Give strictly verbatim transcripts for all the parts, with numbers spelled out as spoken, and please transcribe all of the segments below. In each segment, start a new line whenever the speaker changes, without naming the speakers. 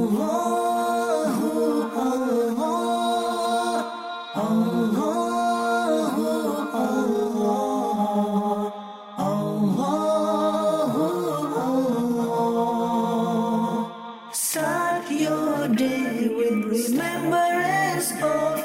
Start your day with remembrance of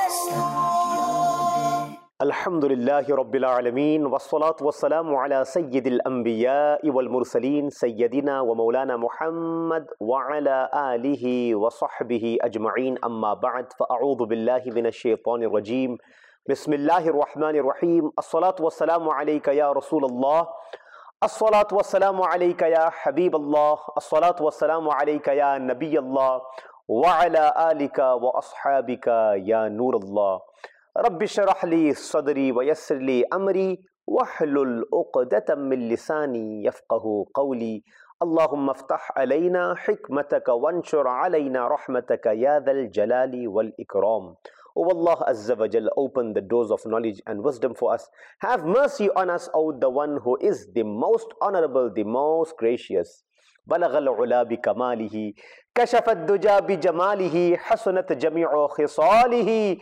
Allah.
Alhamdulillahi Rabbil Alameen, wassalatu wassalamu ala sayyidil anbiya'i wal mursaleen, sayyidina wa maulana Muhammad wa ala alihi wa sahbihi ajma'een, amma ba'd, fa'a'udhu billahi minash shaitanir rajim. Bismillahir rahmanir rahim. As-salatu wassalamu alayka ya Rasulallah. As-salatu wassalamu alayka ya Habiballah. As-salatu wassalamu alayka ya Nabiyallah. Wa ala alika wa ashabika ya Nurallah. Rabbi shrah li sadri wa yassir li amri wahlul uqdatan min lisani yafqahu qawli. Allahumma aftah alayna hikmataka wanshur alayna rahmataka ya dhal jalali wal ikram. O Allah Azza wa Jal, open the doors of knowledge and wisdom for us. Have mercy on us, O the one who is the most honorable, the most gracious. بلغ العلا بكماله كشف الدجى بجماله حسنت جميع خصاله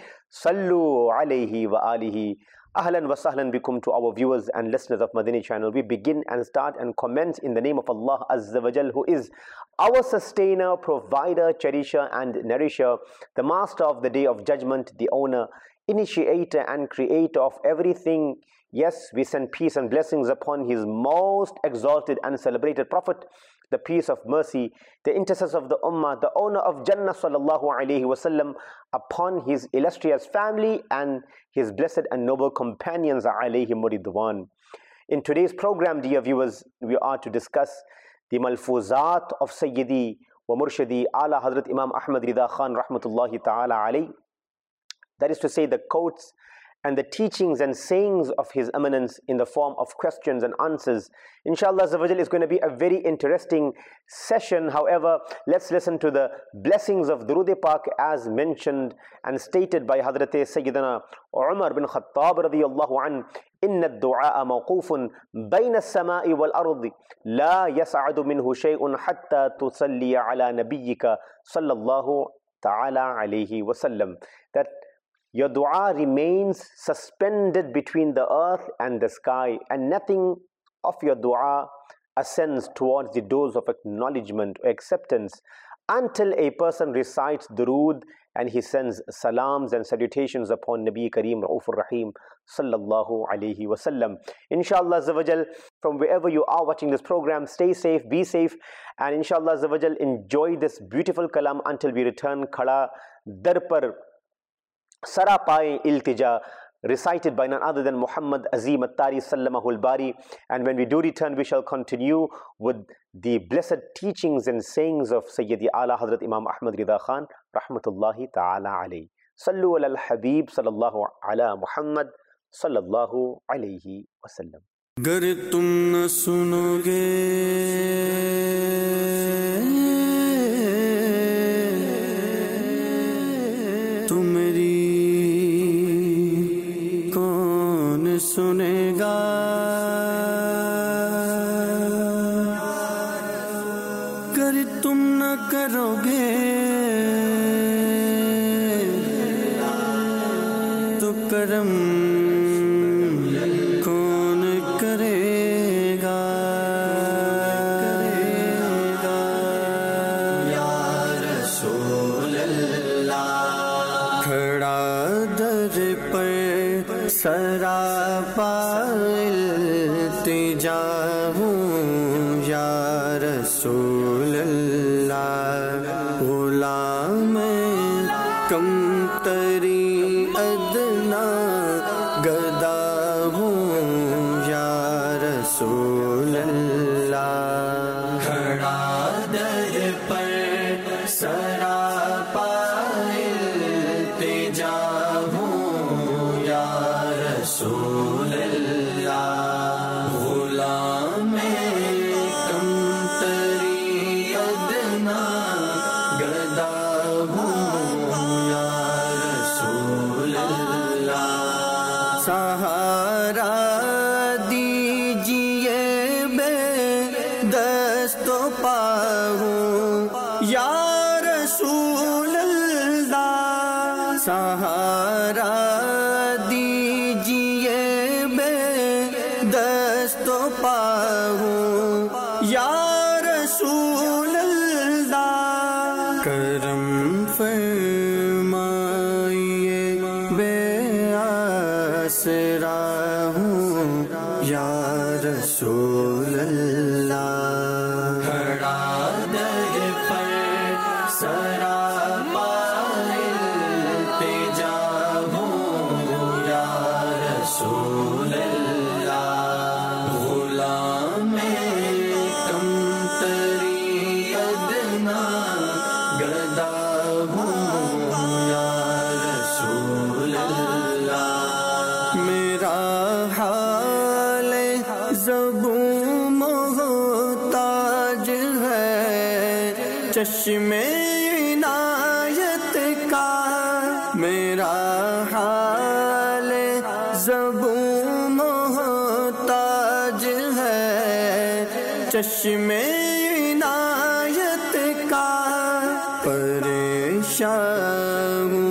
صلوا عليه وآله. Ahlan wa sahlan bikum to our viewers and listeners of Madani channel. We begin and start and comment in the name of Allah Azza wa Jal, who is our sustainer, provider, cherisher and nourisher, the master of the day of judgment, the owner, initiator and creator of everything. Yes, we send peace and blessings upon his most exalted and celebrated prophet, the peace of mercy, the intercessor of the ummah, the owner of Jannah sallallahu alayhi wasallam, upon his illustrious family and his blessed and noble companions alayhim ridwan. In today's program, dear viewers, we are to discuss the malfuzat of Sayyidi wa Murshidi Ala Hazrat Imam Ahmad Rida Khan rahmatullahi ta'ala alayhi. That is to say, the quotes and the teachings and sayings of His Eminence in the form of questions and answers. Inshallah Azza wa Jal, is going to be a very interesting session. However, let's listen to the blessings of Durood Pak as mentioned and stated by Hazrat Sayyidina Umar bin Khattab radiyallahu an. إن الدعاء موقوف بين السماء والأرض لا يسعد منه شيء حتى تصلي على نبيك صلى الله تعالى عليه وسلم. That your dua remains suspended between the earth and the sky, and nothing of your dua ascends towards the doors of acknowledgement or acceptance until a person recites durood and he sends salams and salutations upon Nabi Kareem Raufur Rahim sallallahu alayhi wasallam. Inshallah Azza wa Jal, from wherever you are watching this program, stay safe, be safe, and inshallah Azza wa Jal, enjoy this beautiful kalam until we return. Khada dar par Sara Pai Iltija, recited by none other than Muhammad Azim Attari Sallamahul Bari. And when we do return, we shall continue with the blessed teachings and sayings of Sayyidi Ala Hazrat Imam Ahmad Rida Khan rahmatullahi ta'ala alayhi. Sallu ala al-Habib sallallahu ala Muhammad sallallahu alayhi wasallam.
گر تم نہ سنو گے سنے گا، گر تم نہ کرو گے تو کرم کون کرے گا؟ یا رسول اللہ کھڑا در پر سراپا التجا ہوں یا رسول اللہ، غلام کم تری ادنا گدا ہوں یا رسول اللہ، کھڑا در پر سراپا التجا ہوں یا رسول اللہ، غلام کم تری ادنا گدا ہوں یا رسول اللہ، سہارا دیجیے بے دست و پا ہوں یا کرم فرمائیے بے آسرا ہوں یا رسول اللہ کھڑا در پر سراپا التجا ہوں یا رسول اللہ غلام کم تری ادنا گدا ہوں یا رسول اللہ میرا حال زبوں محتاج ہے چشم عنایت کا میرا حال زبوں محتاج ہے چشم عنایت کا پریشان ہوں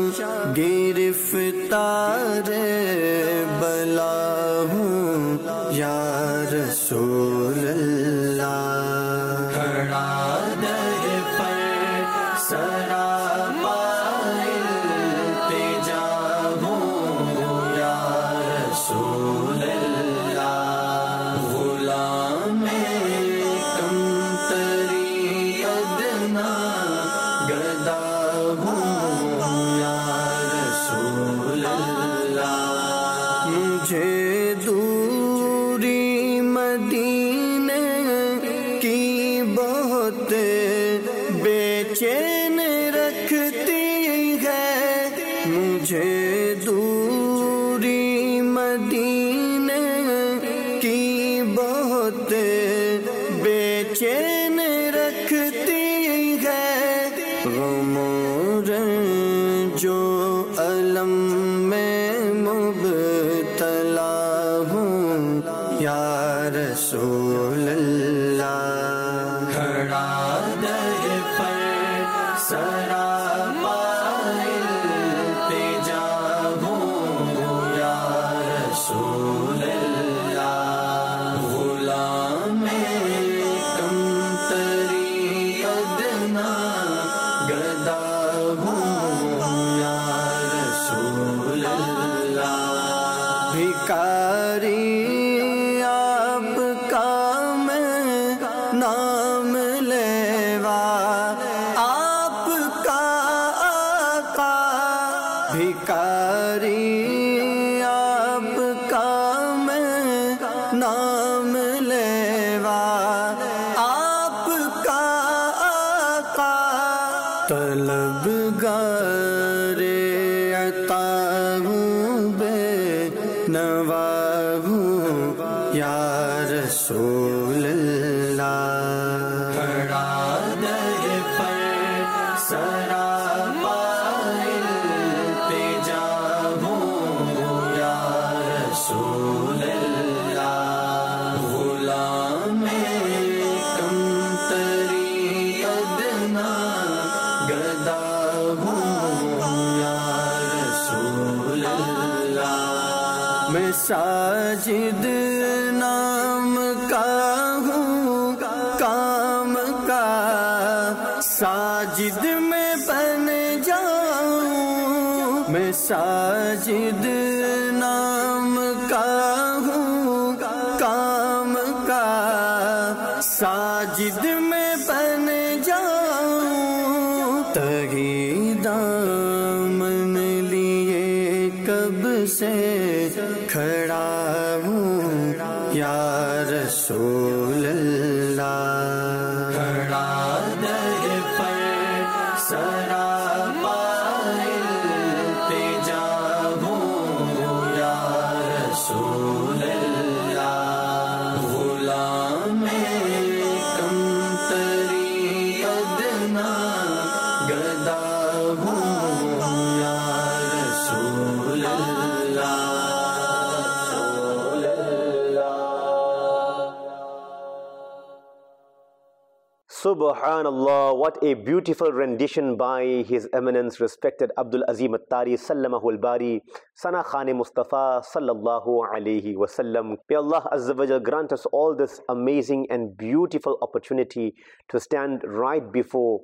گرفتار بلا ہوں یا رسول اللہ کھڑا در پر سراپا التجا ہوں یا رسول اللہ غلام کم تری ادنا گدا ہوں یا رسول اللہ مجھے دوری مدینے کی بہت بے چین رکھتی ہے مجھے دوری مدینے کی بہت بے چین رکھتی ہے غم و رنجو علم میں مبتلا ہوں یا رسول اللہ کھڑا در پر سراپا التجا ہوں یا رسول اللہ غلام کم تری ادنا گدا ہوں یا رسول اللہ بھکاری آپ کا میں نام لیوا آپ کا آقا بھکاری آپ کا میں نام لیوا آپ کا آقا طلبگار عطا ہوں بے نوا ہوں یا رسول اللہ کھڑا در پر سراپا التجا ہوں یا رسول اللہ غلام کم تری ادنا گدا ہوں یا رسول اللہ میں ساجد نام کا ہوں کام کا ساجد میں بن جاؤں میں ساجد نام کا ہوں کام کا ساجد میں بن جاؤں تہی دامن لیے کب سے کھڑا ہوں یا رسول اللہ کھڑا در پر سراپا التجا ہوں یا رسول اللہ غلام کم تری ادنا گدا ہوں یا رسول اللہ
Subhanallah, what a beautiful rendition by His Eminence respected Abdul Azim Attari Sallamahu al-Bari, Sana Khan Mustafa Sallallahu Alaihi Wasallam. May Allah Azza wa Jal grant us all this amazing and beautiful opportunity to stand right before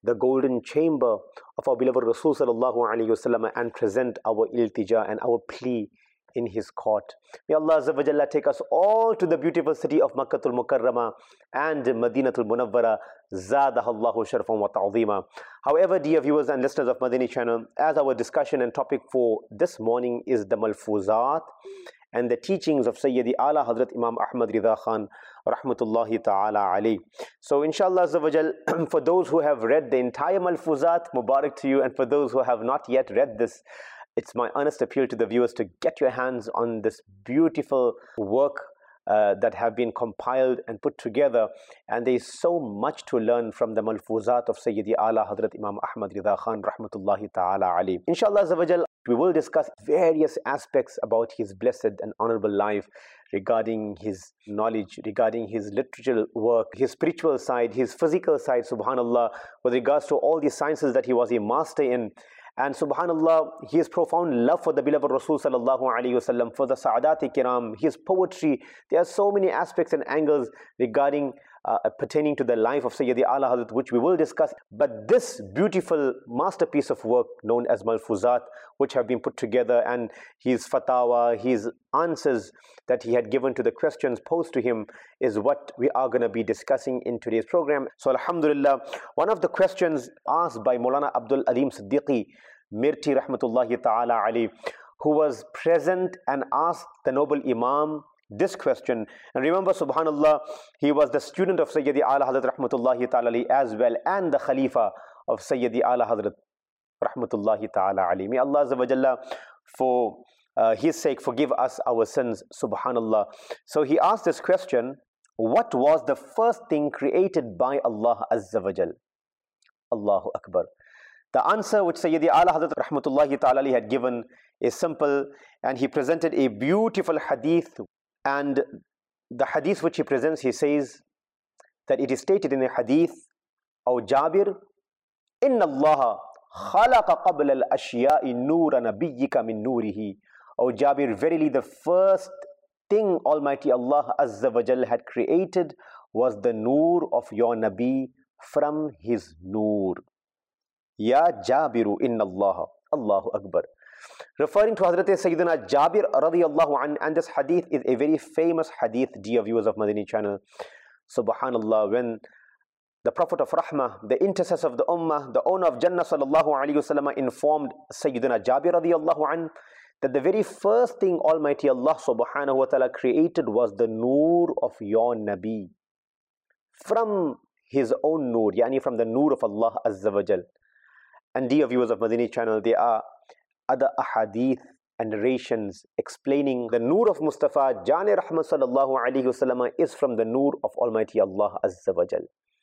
the golden chamber of our beloved Rasul sallallahu alayhi wasallam and present our iltija and our plea in his court. May Allah Azza wa Jalla take us all to the beautiful city of Makkatul Mukarramah and Madinatul Munawwara, Zadahallahu sharfan wa ta'zima. However, dear viewers and listeners of Madani channel, as our discussion and topic for this morning is the Malfuzat and the teachings of Sayyidi Ala Hazrat Imam Ahmad Rida Khan rahmatullahi ta'ala alayhi. So inshallah Azza wa Jal, for those who have read the entire Malfuzat, Mubarak to you, and for those who have not yet read this, it's my honest appeal to the viewers to get your hands on this beautiful work uh, that have been compiled and put together, and there is so much to learn from the Malfuzat of Sayyidi Ala Hazrat Imam Ahmad Rida Khan rahmatullahi ta'ala alayhi. Inshallah Azza wa Jal, we will discuss various aspects about his blessed and honorable life, regarding his knowledge, regarding his literature work, his spiritual side, his physical side, subhanallah, with regards to all the sciences that he was a master in. And subhanallah, his profound love for the beloved Rasul sallallahu alayhi wasallam, for the Sa'adat-e Kiram, his poetry. There are so many aspects and angles regarding uh, pertaining to the life of Sayyidi Ala Hazrat, which we will discuss. But this beautiful masterpiece of work known as Malfuzat, which have been put together, and his fatwa, his answers that he had given to the questions posed to him, is what we are going to be discussing in today's program. So alhamdulillah, one of the questions asked by Maulana Abdul Alim Siddiqui Mirti rahmatullahi ta'ala alayhi, who was present and asked the noble Imam this question. And remember, subhanallah, he was the student of Sayyidi Ala Hazrat rahmatullahi ta'ala alayhi as well, and the Khalifa of Sayyidi Ala Hazrat rahmatullahi ta'ala alayhi. May Allah Azza wa Jalla, for uh, his sake, forgive us our sins, subhanallah. So he asked this question: what was the first thing created by Allah Azza wa Jal? Allahu Akbar. The answer which Sayyidi Ala Hazrat rahmatullahi ta'ala had given is simple, and he presented a beautiful hadith. And the hadith which he presents, he says that it is stated in a hadith, "O Jabir, inna Allah khalaqa qabla al-ashya'i nura nabiyyika min nurihi." O Jabir, verily the first thing Almighty Allah Azza wa Jal had created was the noor of your Nabi from his noor. Ya Jabiru inna Allah, Allahu Akbar. Referring to Hazrat Sayyidina Jabir radiyallahu an, and this hadith is a very famous hadith, dear viewers of Madani channel. Subhanallah, when the Prophet of Rahmah, the intercessor of the Ummah, the owner of Jannah sallallahu alayhi wasallam, informed Sayyidina Jabir radiyallahu an that the very first thing Almighty Allah subhanahu wa ta'ala created was the noor of your Nabi from his own noor, yani from the noor of Allah Azza wa Jal. And dear viewers of Madani channel, there are other ahadith and narrations explaining the noor of Mustafa Jane Rahmat sallallahu alayhi wasallam is from the noor of Almighty Allah Azza wa Jal.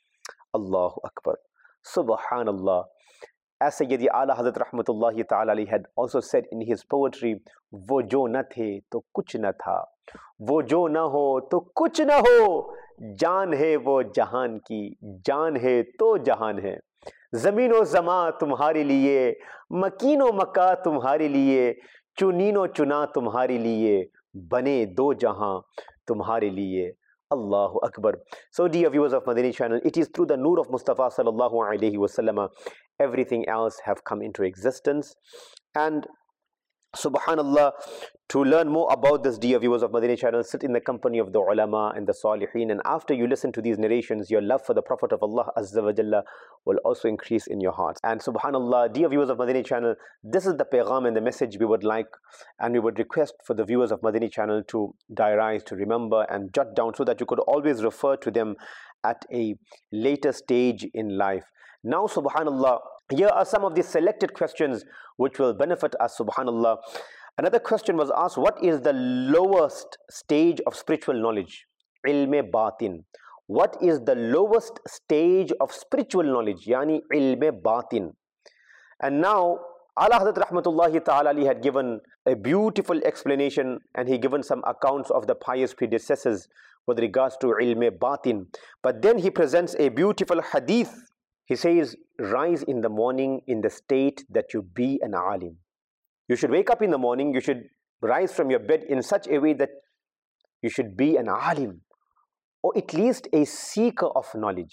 Allahu Akbar. Subhanallah. As Sayyidi Ala Hazrat rahmatullahi ta'ala alayhi had also said in his poetry, "Wo jo na the to kuch na tha, wo jo na ho to kuch na ho, jaan hai wo jahan ki, jaan hai to jahan hai. ज़मीनो Zama तुम्हारे लिए, मकीनो मक्का तुम्हारे लिए, चुनीनो चुना तुम्हारे लिए, बने दो जहां तुम्हारे लिए." Allahu Akbar. So dear viewers of Madani channel, it is through the noor of Mustafa sallallahu alayhi wasallam everything else have come into existence. And subhanallah, to learn more about this, dear viewers of Madani channel, sit in the company of the ulama and the salihin, and after you listen to these narrations, your love for the Prophet of Allah Azza wa Jalla will also increase in your hearts. And subhanallah, dear viewers of Madani channel, this is the pagham and the message we would like, and we would request for the viewers of Madani channel to diarize, to remember and jot down, so that you could always refer to them at a later stage in life. Now subhanallah, here are some of the selected questions which will benefit us, subhanallah. Another question was asked: what is the lowest stage of spiritual knowledge? Ilme batin. What is the lowest stage of spiritual knowledge? Yani ilme batin. And now Ala Hazrat rahmatullahi ta'ala ali had given a beautiful explanation, and he given some accounts of the pious predecessors with regards to ilme batin. But then he presents a beautiful hadith. He says, rise in the morning in the state that you be an alim. You should wake up in the morning, you should rise from your bed in such a way that you should be an alim, or at least a seeker of knowledge.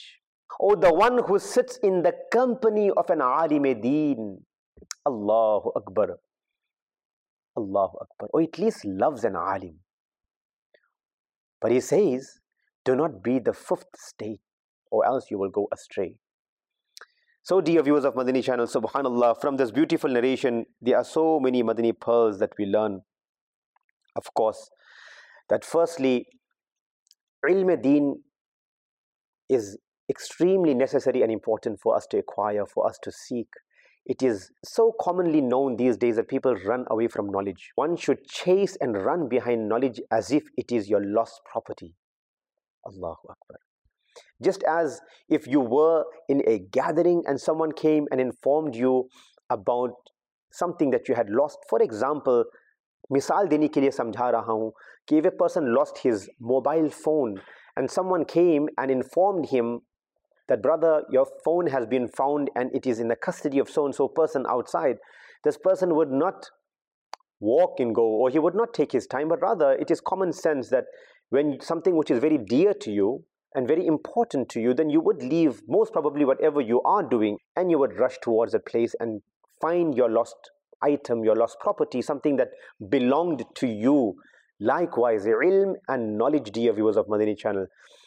or the one who sits in the company of an alim-e-deen. Allahu Akbar. Allahu Akbar. Or at least loves an alim. But he says, do not be the fifth state, or else you will go astray. So dear viewers of Madani channel, subhanallah, from this beautiful narration, there are so many Madani pearls that we learn. Of course, that firstly, ilm-e-deen is extremely necessary and important for us to acquire, for us to seek. It is so commonly known these days that people run away from knowledge. One should chase and run behind knowledge as if it is your lost property. Allahu Akbar. Just as if you were in a gathering and someone came and informed you about something that you had lost. For example, misal dene ke liye samjha raha hu ki if a person lost his mobile phone and someone came and informed him that, brother, your phone has been found and it is in the custody of so-and-so person outside, this person would not walk and go, or he would not take his time, but rather it is common sense that when something which is very dear to you and very important to you, then you would leave most probably whatever you are doing and you would rush towards a place and find your lost item, your lost property, something that belonged to you. Likewise, ilm and knowledge, dear viewers of Madani channel,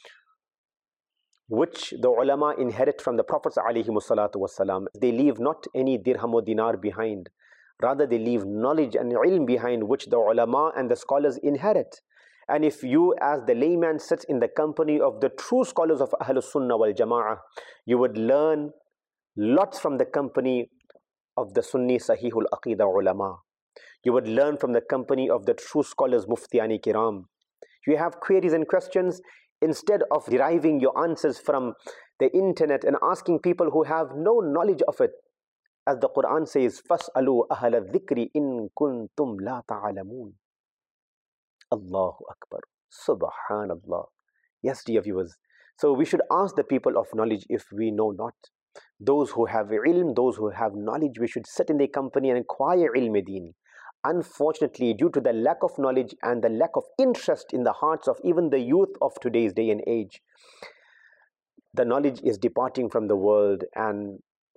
which the ulama inherit from the Prophets ﷺ, they leave not any dirham or dinar behind. Rather, they leave knowledge and ilm behind, which the ulama and the scholars inherit. And if you as the layman sits in the company of the true scholars of Ahlus Sunnah wal Jama'ah, you would learn lots from the company of the Sunni Sahihul Aqidah ulama. You would learn from the company of the true scholars Muftiyani Kiram. You have queries and questions, instead of deriving your answers from the internet and asking people who have no knowledge of it. As the Quran says, فَاسْأَلُوا أَهْلَ الذِّكْرِ إِن كُنْتُمْ لَا تَعْلَمُونَ. Allahu Akbar. Subhanallah. Yes, dear viewers. So we should ask the people of knowledge if we know not. Those who have ilm, those who have knowledge, we should sit in their company and acquire ilm-e-deen. Unfortunately, due to the lack of knowledge and the lack of interest in the hearts of even the youth of today's day and age, the knowledge is departing from the world and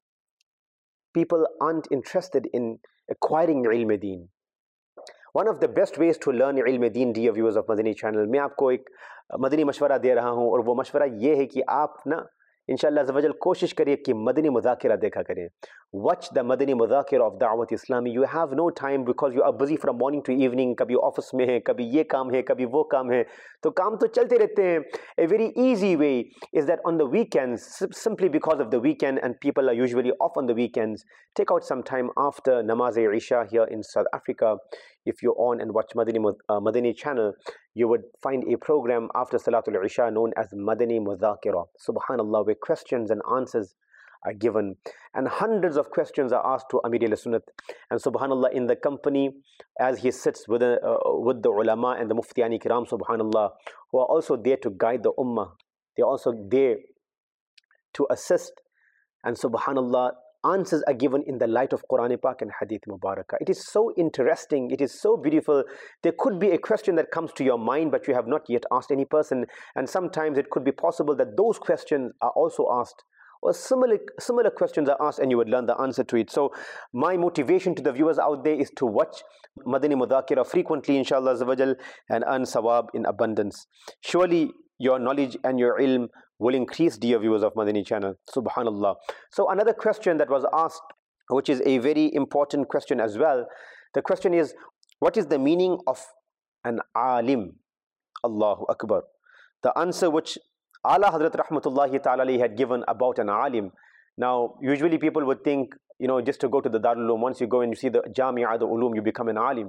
people aren't interested in acquiring ilm-e-deen. One of the best ways to learn ilm-e-deen, dear viewers of Madani channel, मैं आपको एक मदनी मशवरा दे रहा हूँ, और वो मशवरा ये है कि आप ना इंशाअल्लाह अज़्ज़ा वजल कोशिश करिए कि मदनी मुज़ाकिरा देखा करें. Watch the Madani Mudhakira of Da'wat Islami. You have no time because you are busy from morning to evening. कभी ऑफिस में है, कभी ये काम है, कभी वो काम है, तो काम तो चलते रहते हैं. A very easy way is that on the weekends, simply because of the weekend and people are usually off on the weekends, take out some time after Namaz-e-Isha here in South Africa. If you're on and watch Madani, uh, Madani channel, you would find a program after Salatul Isha known as Madani Mudhakira. Subhanallah, where questions and answers are given, and hundreds of questions are asked to Amir al-Sunnat. And subhanallah, in the company, as he sits with the, uh, with the ulama and the Muftiyani Kiram, subhanallah, who are also there to guide the ummah. They are also there to assist. And subhanallah, answers are given in the light of Quran Pak and Hadith Mubarakah. It is so interesting, it is so beautiful. There could be a question that comes to your mind, but you have not yet asked any person. And sometimes it could be possible that those questions are also asked, or similar, similar questions are asked, and you would learn the answer to it. So my motivation to the viewers out there is to watch Madani Mudhakira frequently, inshallah azawajal, and earn sawab in abundance. Surely your knowledge and your ilm will increase, dear viewers of Madani channel. Subhanallah. So another question that was asked, which is a very important question as well. The question is, what is the meaning of an alim? Allahu Akbar. The answer which Ala Hazrat Rahmatullahi Ta'ala had given about an alim. Now, usually people would think, you know, just to go to the Darul Uloom, once you go and you see the Jami'ah, the Uloom, you become an alim.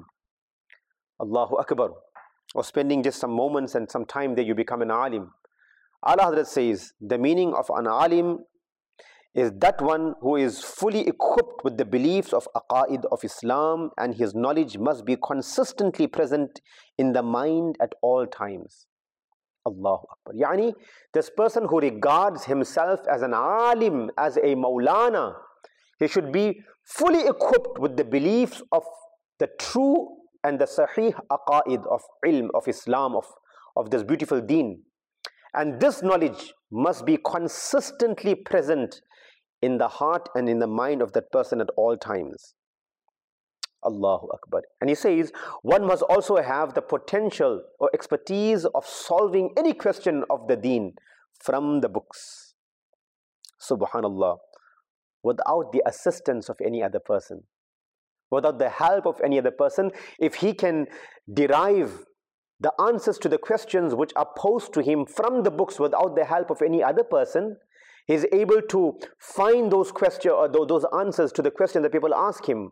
Allahu Akbar. Or spending just some moments and some time there, you become an alim. Ala Hazrat says, the meaning of an alim is that one who is fully equipped with the beliefs of aqaid of Islam, and his knowledge must be consistently present in the mind at all times. Allahu Akbar. Yani, this person who regards himself as an alim, as a maulana, he should be fully equipped with the beliefs of the true and the sahih aqaid of ilm, of Islam, of, of this beautiful deen. And this knowledge must be consistently present in the heart and in the mind of that person at all times. Allahu Akbar. And he says, one must also have the potential or expertise of solving any question of the deen from the books. Subhanallah. Without the assistance of any other person, without the help of any other person, if he can derive the answers to the questions which are posed to him from the books without the help of any other person, he is able to find those questions or those answers to the question that people ask him.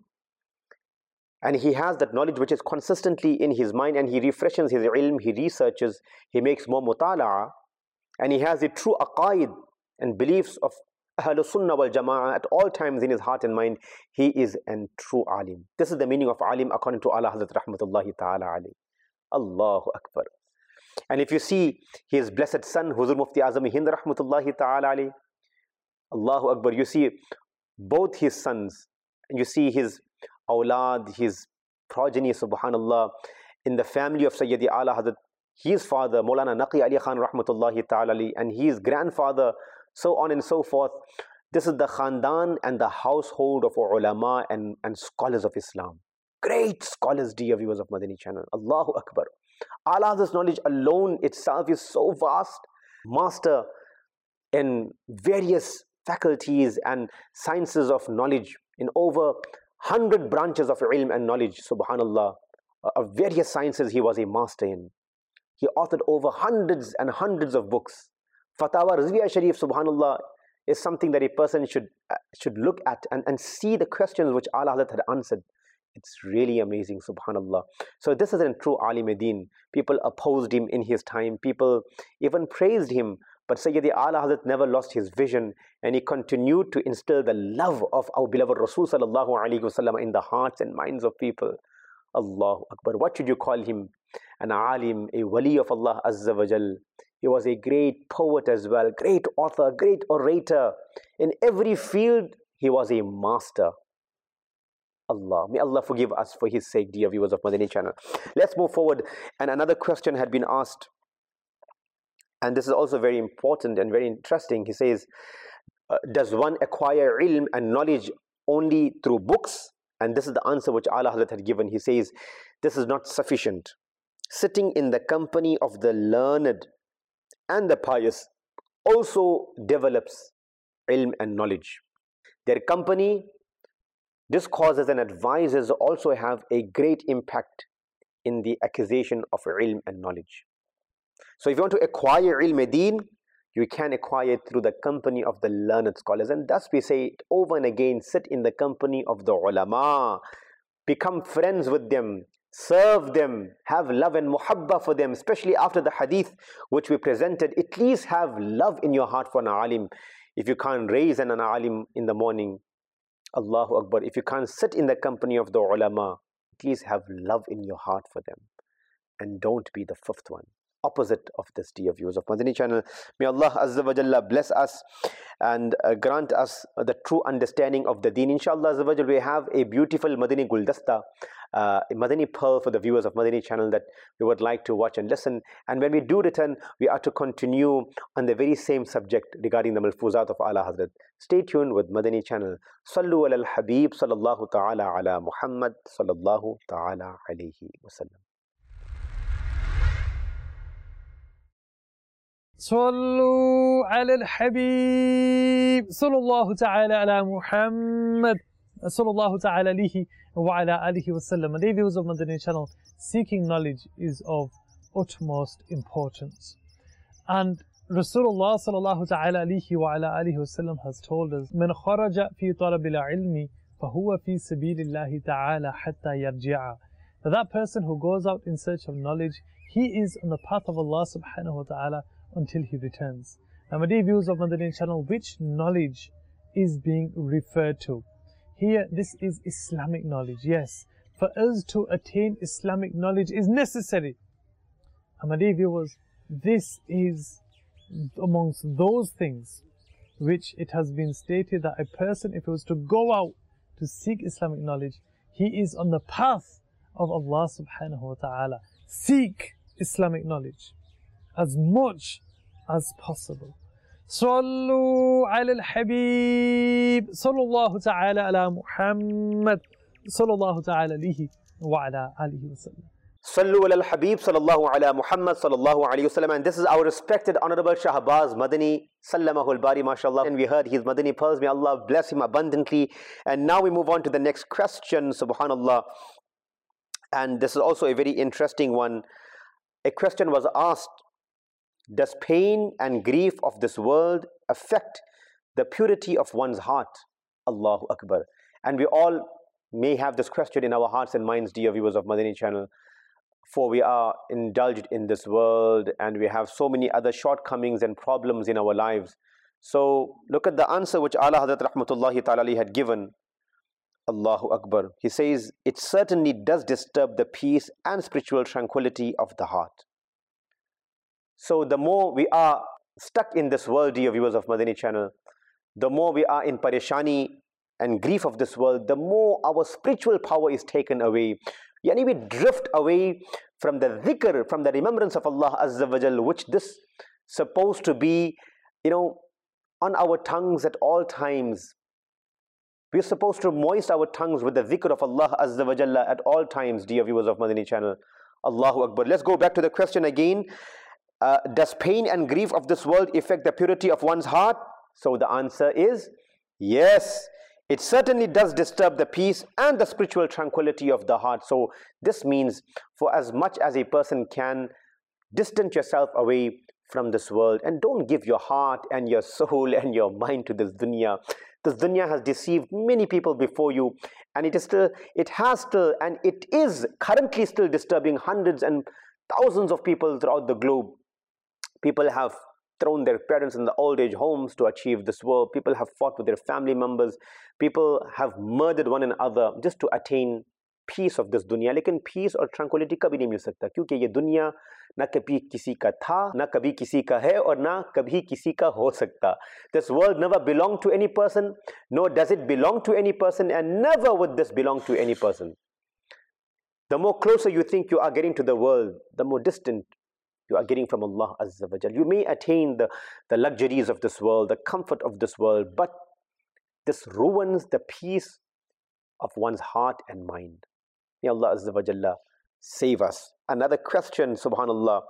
And he has that knowledge which is consistently in his mind, and he refreshes his ilm, he researches, he makes more mutala'a, and he has the true aqaid and beliefs of Ahlul Sunnah wal Jama'ah at all times in his heart and mind. He is a true alim. This is the meaning of alim according to Ala Hazrat Rahmatullahi Ta'ala alayhi. Allahu Akbar. And if you see his blessed son, Huzur Mufti Azam Hind Rahmatullahi Ta'ala alayhi, Allahu Akbar, you see both his sons, and you see his awlad, his progeny, subhanallah, in the family of Sayyidi Ala Hazrat, his father, Maulana Naqi Ali Khan Rahmatullahi Ta'ala alayhi, and his grandfather, so on and so forth. This is the khandan and the household of ulama and, and scholars of Islam. Great scholars, dear viewers of Madani channel. Allahu Akbar. Allah's knowledge alone itself is so vast. Master in various faculties and sciences of knowledge in over hundred branches of ilm and knowledge, subhanallah. Of various sciences he was a master in. He authored over hundreds and hundreds of books. Fatawa Rizviya Sharif, subhanallah, is something that a person should uh, should look at and, and see the questions which Ala Hazrat had answered. It's really amazing, subhanallah. So this is a true alim din. People opposed him in his time. People even praised him. But Sayyidi Ala Hazrat never lost his vision, and he continued to instill the love of our beloved Rasul sallallahu alaihi wasallam in the hearts and minds of people. Allahu Akbar. What should you call him? An alim, a wali of Allah Azza wa Jal. He was a great poet as well, great author, great orator. In every field, he was a master. Allah, may Allah forgive us for his sake, dear viewers of Madani channel. Let's move forward. And another question had been asked, and this is also very important and very interesting. He says, uh, does one acquire ilm and knowledge only through books? And this is the answer which Ala Hazrat had given. He says, this is not sufficient. Sitting in the company of the learned and the pious also develops ilm and knowledge. Their company, discourses and advices also have a great impact in the acquisition of ilm and knowledge. So if you want to acquire ilm deen, you can acquire it through the company of the learned scholars. And thus we say it over and again, sit in the company of the ulama, become friends with them, serve them, have love and muhabba for them, especially after the hadith which we presented. At least have love in your heart for an alim. If you can't raise an alim in the morning, Allahu Akbar, if you can't sit in the company of the ulama, at least have love in your heart for them. And don't be the fifth one, opposite of this, dear viewers of Madani channel. May Allah Azza wa Jalla bless us and uh, grant us uh, the true understanding of the deen. Inshallah Azza wa Jalla, we have a beautiful Madani Guldasta, uh, a Madani pearl for the viewers of Madani channel that we would like to watch and listen. And when we do return, we are to continue on the very same subject regarding the Malfuzat of Ala Hazrat. Stay tuned with Madani channel. Sallu ala al-Habib sallallahu ta'ala ala Muhammad sallallahu ta'ala alayhi wa sallam.
صلوا على الحبيب صلى الله تعالى على محمد صلى الله تعالى عليه وعلى آله وسلم. Dear viewers of Madani channel, seeking knowledge is of utmost importance. And Rasulullah صلى الله تعالى عليه وعلى آله وسلم has told us, من خرج في طلب العلم فهو في سبيل الله تعالى حتى يرجع. That that person who goes out in search of knowledge, he is on the path of Allah subhanahu wa ta'ala until he returns. Now, my dear viewers of Madani channel, which knowledge is being referred to? Here, this is Islamic knowledge. Yes, for us to attain Islamic knowledge is necessary. And my dear viewers, this is amongst those things which it has been stated that a person, if he was to go out to seek Islamic knowledge, he is on the path of Allah subhanahu wa ta'ala. Seek Islamic knowledge as much as possible. Sallu ala al-Habib, sallallahu ta'ala ala Muhammad, sallallahu ta'ala alihi wa ala alihi wa sallam.
Sallu ala al-Habib, sallallahu ala Muhammad, sallallahu alayhi wa sallam. And this is our respected Honorable Shahbaz Madani, sallamahul bari, mashallah. And we heard his Madani pearls, may Allah bless him abundantly. And now we move on to the next question, subhanallah. And this is also a very interesting one. A question was asked, does pain and grief of this world affect the purity of one's heart? Allahu Akbar. And we all may have this question in our hearts and minds, dear viewers of Madani channel. For we are indulged in this world and we have so many other shortcomings and problems in our lives. So look at the answer which Ala Hazrat Rahmatullahi Ta'ala had given. Allahu Akbar. He says, it certainly does disturb the peace and spiritual tranquility of the heart. So the more we are stuck in this world, dear viewers of Madani channel, the more we are in parishani and grief of this world, the more our spiritual power is taken away. Yani we drift away from the dhikr, from the remembrance of Allah Azza wa Jal, which this supposed to be, you know, on our tongues at all times. We're supposed to moist our tongues with the dhikr of Allah Azza wa Jalla at all times, dear viewers of Madani channel. Allahu Akbar. Let's go back to the question again. Uh, does pain and grief of this world affect the purity of one's heart? So the answer is yes. It certainly does disturb the peace and the spiritual tranquility of the heart. So this means for as much as a person can, distance yourself away from this world and don't give your heart and your soul and your mind to this dunya. This dunya has deceived many people before you, and it is still, it has still, and it is currently still disturbing hundreds and thousands of people throughout the globe. People have thrown their parents in the old age homes to achieve this world. People have fought with their family members. People have murdered one another just to attain peace of this dunya. लेकिन peace और tranquility कभी नहीं मिल सकता, क्योंकि ये दुनिया ना कभी किसी का था, ना कभी किसी का है, और ना कभी किसी का हो सकता. This world never belonged to any person, nor does it belong to any person, and never would this belong to any person. The more closer you think you are getting to the world, the more distant you are getting from Allah Azza wa Jal. You may attain the, the luxuries of this world, the comfort of this world, but this ruins the peace of one's heart and mind. May Allah Azza wa Jalla save us. Another question, subhanallah.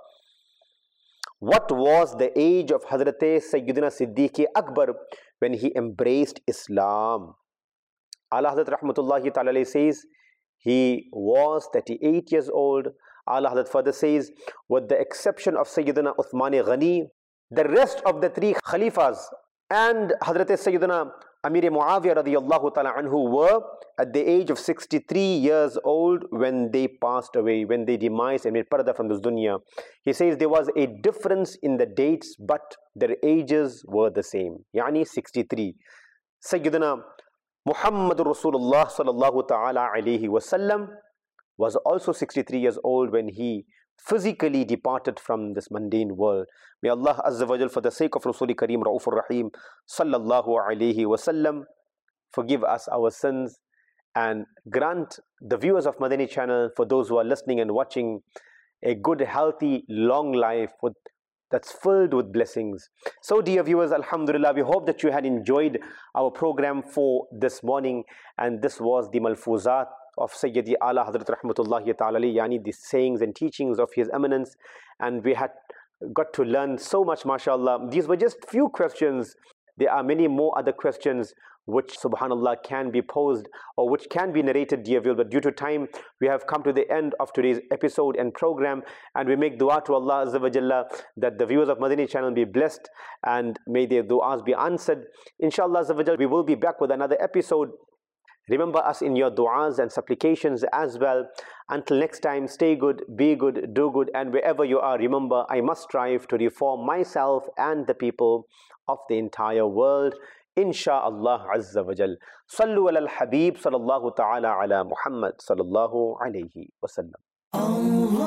What was the age of Hazrat Sayyidina Siddiq Akbar when he embraced Islam? Ala Hazrat Rahmatullahi Ta'ala says he was thirty-eight years old. Ala Hazrat further says, with the exception of Sayyidina Uthman Ghani, the rest of the three Khalifas and Hazrat Sayyidina Amir Muawiyah radiyallahu ta'ala anhu were at the age of sixty-three years old when they passed away, when they demised and made parda from this dunya. He says there was a difference in the dates, but their ages were the same. Yani sixty-three. Sayyidina Muhammadur Rasulullah sallallahu ta'ala alayhi wa sallam was also sixty-three years old when he physically departed from this mundane world. May Allah Azza wa Jal, for the sake of Rasul Kareem Ra'ufur Rahim sallallahu alayhi wa sallam, forgive us our sins and grant the viewers of Madani channel, for those who are listening and watching, a good, healthy, long life with, that's filled with blessings. So dear viewers, alhamdulillah, we hope that you had enjoyed our program for this morning, and this was the Malfuzat of Sayyidi Ala Hazrat Rahmatullahi Ta'ala, yani the sayings and teachings of His Eminence, and we had got to learn so much, mashallah. These were just few questions. There are many more other questions which, subhanallah, can be posed or which can be narrated, dear viewers, but due to time, we have come to the end of today's episode and program, and we make dua to Allah Azza wa Jalla that the viewers of Madani channel be blessed and may their duas be answered. Inshallah Azza wa Jalla, we will be back with another episode. Remember us in your du'as and supplications as well. Until next time, stay good, be good, do good, and wherever you are, remember, I must strive to reform myself and the people of the entire world. Insha'Allah Azza wa Jal. Sallu ala al-Habib sallallahu ta'ala ala Muhammad sallallahu alayhi wa sallam.
Allahu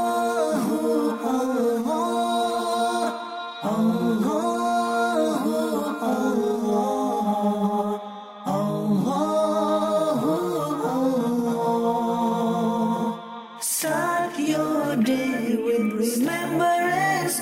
Allah, Allahu Start your day with remembrance